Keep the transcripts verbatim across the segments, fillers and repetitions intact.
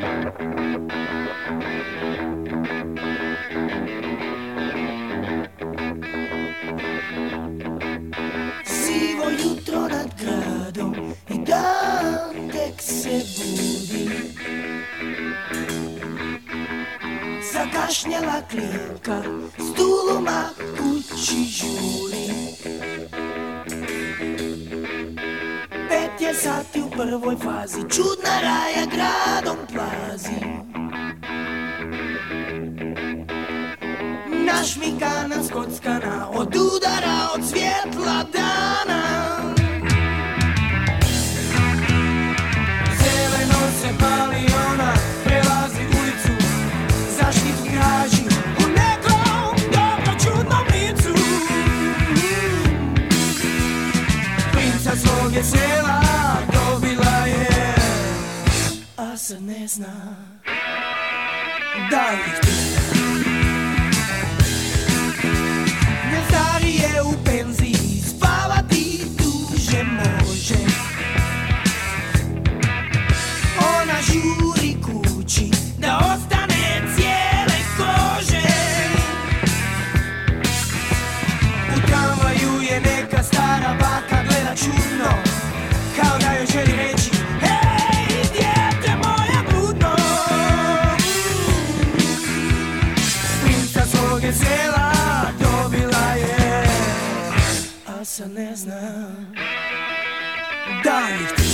Sivo jutro nad gradom i dan tek se budi. Zakašnjela klinka s tuluma kući žuri. Pet je sati u prvoj fazi, čudna raja gradom plazi. Našminkana, skockana, od udara, od svjetla dana. Zeleno se pali, ona prelazi ulicu, zaštit traži u nekom dobro čudnom licu. Princa svog je sela dobila je, a sad ne zna da li htjela. Stari je u penziji, spavati duže može. Ona žuri kući da ostane cijele kože. U tramvaju je neka stara baka, gleda čudno, kao da joj želi reći: hej, dijete moja bludno. Princa svog je sela dobila je, a sad ne zna da li htjela.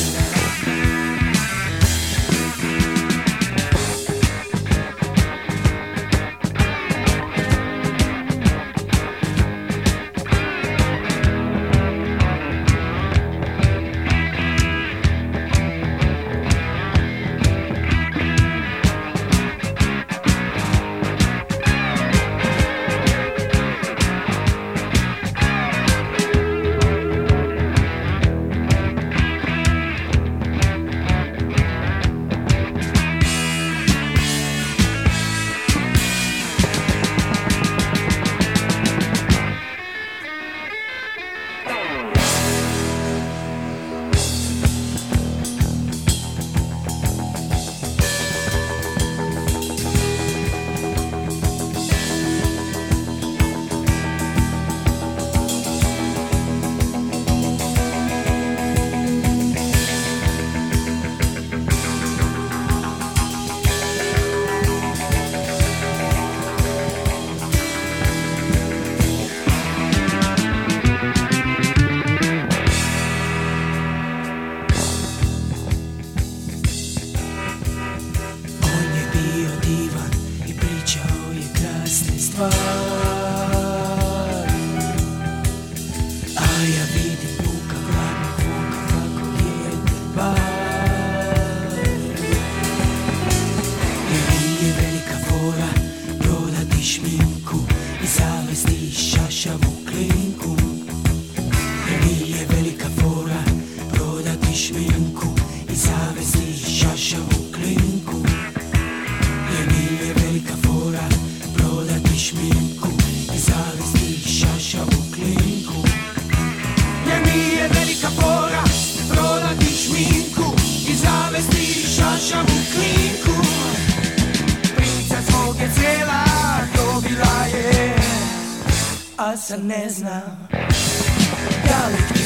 A sad ne zna da li